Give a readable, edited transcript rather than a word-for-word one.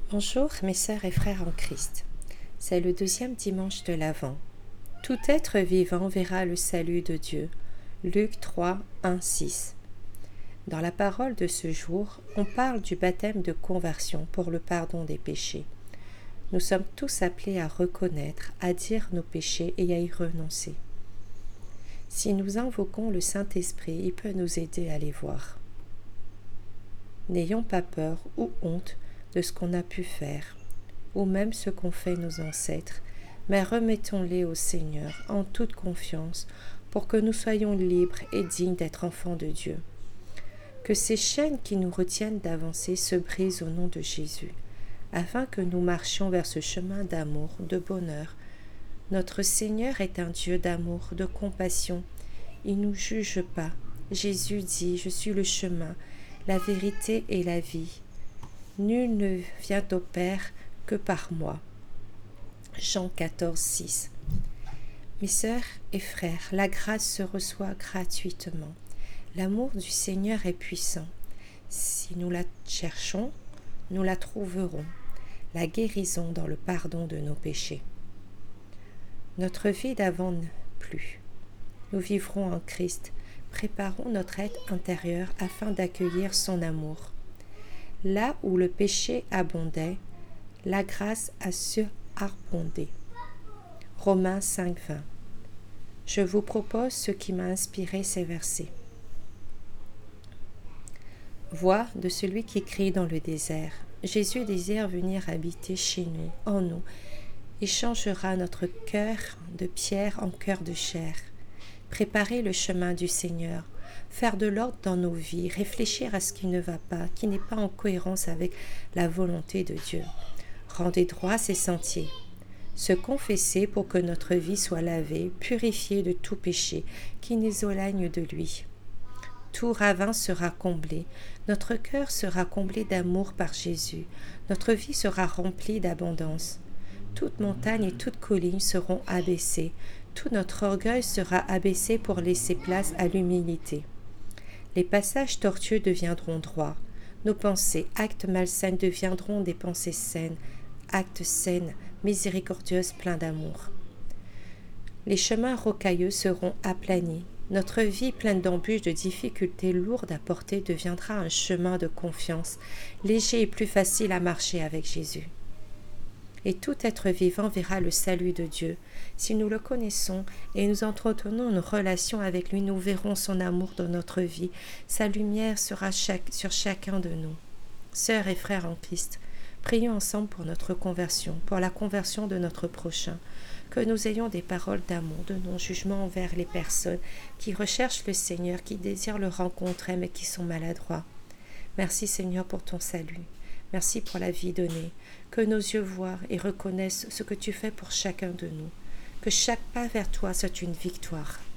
Bonjour mes sœurs et frères en Christ. C'est le 2e dimanche de l'Avent. Tout être vivant verra le salut de Dieu. Luc 3, 1, 6. Dans la parole de ce jour, on parle du baptême de conversion pour le pardon des péchés. Nous sommes tous appelés à reconnaître, à dire nos péchés et à y renoncer. Si nous invoquons le Saint-Esprit, il peut nous aider à les voir. N'ayons pas peur ou honte de ce qu'on a pu faire, ou même ce qu'ont fait nos ancêtres, mais remettons-les au Seigneur en toute confiance pour que nous soyons libres et dignes d'être enfants de Dieu. Que ces chaînes qui nous retiennent d'avancer se brisent au nom de Jésus, afin que nous marchions vers ce chemin d'amour, de bonheur. Notre Seigneur est un Dieu d'amour, de compassion. Il ne nous juge pas. Jésus dit « Je suis le chemin, la vérité et la vie. Nul ne vient au Père que par moi. » Jean 14, 6. Mes sœurs et frères, la grâce se reçoit gratuitement. L'amour du Seigneur est puissant. Si nous la cherchons, nous la trouverons. La guérison dans le pardon de nos péchés. Notre vie d'avant n'est plus. Nous vivrons en Christ. Préparons notre être intérieur afin d'accueillir son amour. Là où le péché abondait, la grâce a surabondé. Romains 5, 20. Je vous propose ce qui m'a inspiré ces versets. Voix de celui qui crie dans le désert. Jésus désire venir habiter chez nous, en nous. Il changera notre cœur de pierre en cœur de chair. Préparer le chemin du Seigneur, faire de l'ordre dans nos vies, réfléchir à ce qui ne va pas, qui n'est pas en cohérence avec la volonté de Dieu. Rendez droit ses sentiers. Se confesser pour que notre vie soit lavée, purifiée de tout péché qui nous éloigne de lui. Tout ravin sera comblé, notre cœur sera comblé d'amour par Jésus, notre vie sera remplie d'abondance. Toute montagne et toute colline seront abaissées, tout notre orgueil sera abaissé pour laisser place à l'humilité. Les passages tortueux deviendront droits, nos pensées, actes malsains deviendront des pensées saines, actes saines, miséricordieuses, pleins d'amour. Les chemins rocailleux seront aplanis. Notre vie pleine d'embûches, de difficultés lourdes à porter deviendra un chemin de confiance, léger et plus facile à marcher avec Jésus. Et tout être vivant verra le salut de Dieu. Si nous le connaissons et nous entretenons une relation avec lui, nous verrons son amour dans notre vie. Sa lumière sera sur chacun de nous. Sœurs et frères en Christ, prions ensemble pour notre conversion, pour la conversion de notre prochain. Que nous ayons des paroles d'amour, de non-jugement envers les personnes qui recherchent le Seigneur, qui désirent le rencontrer, mais qui sont maladroits. Merci Seigneur pour ton salut. Merci pour la vie donnée. Que nos yeux voient et reconnaissent ce que tu fais pour chacun de nous. Que chaque pas vers toi soit une victoire.